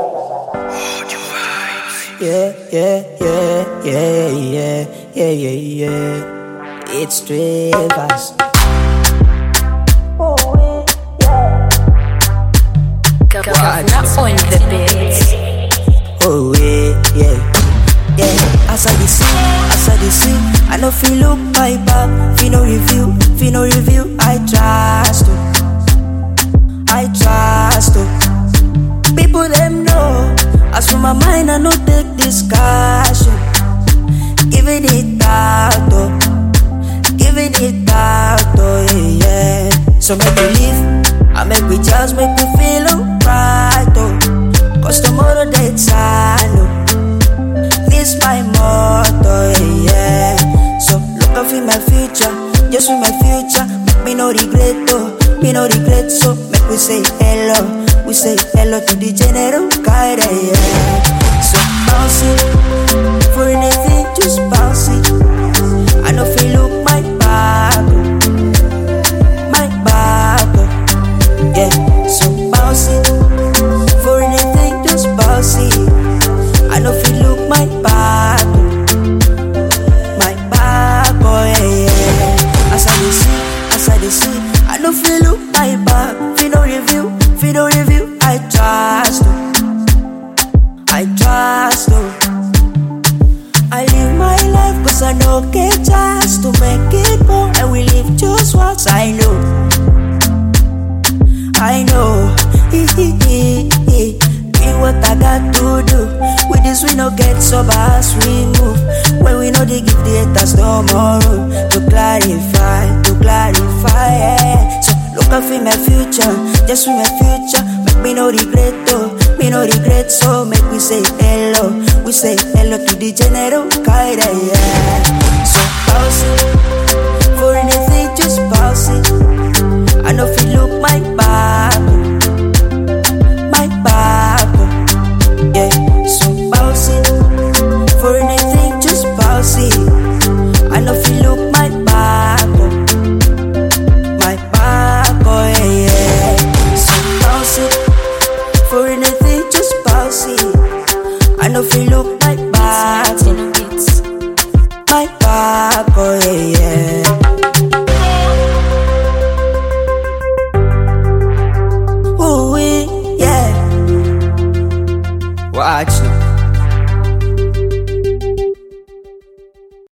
Yeah. It's Trivers. Not on the beats. Oh yeah. As I see, I know feel look my back, feel no review. I trust to. People them know. As for my mind, I no take discussion. Giving it out, yeah. So make we live, I make we just make me feel alright, Cause tomorrow that's I know. This my motto, yeah. So look up in my future, just in my future. Make me no regret, so make we say hello. We say hello to the general guide, yeah. So bounce it, for anything just bounce it. I know feel look my back, yeah. So bounce it, for anything just bounce it. I know feel look my back, yeah. As I see, I know feel look my back. Feel no review. I trust, I live my life cause I know get chance to make it more. And we live just once, I know. Doing what I got to do. With this we no get sober as we move. When we know they give the haters tomorrow. To clarify, yeah. So look up in my future, just in my future. Make me no regret, so make we say hello. We say hello to the general guide, yeah. So bounce it, for anything just bounce it. I know if you look my back, yeah. So bounce it, for anything just bounce it. I know if you look my back, yeah. So bounce it, for anything just bounce it. I know if you look my back, yeah.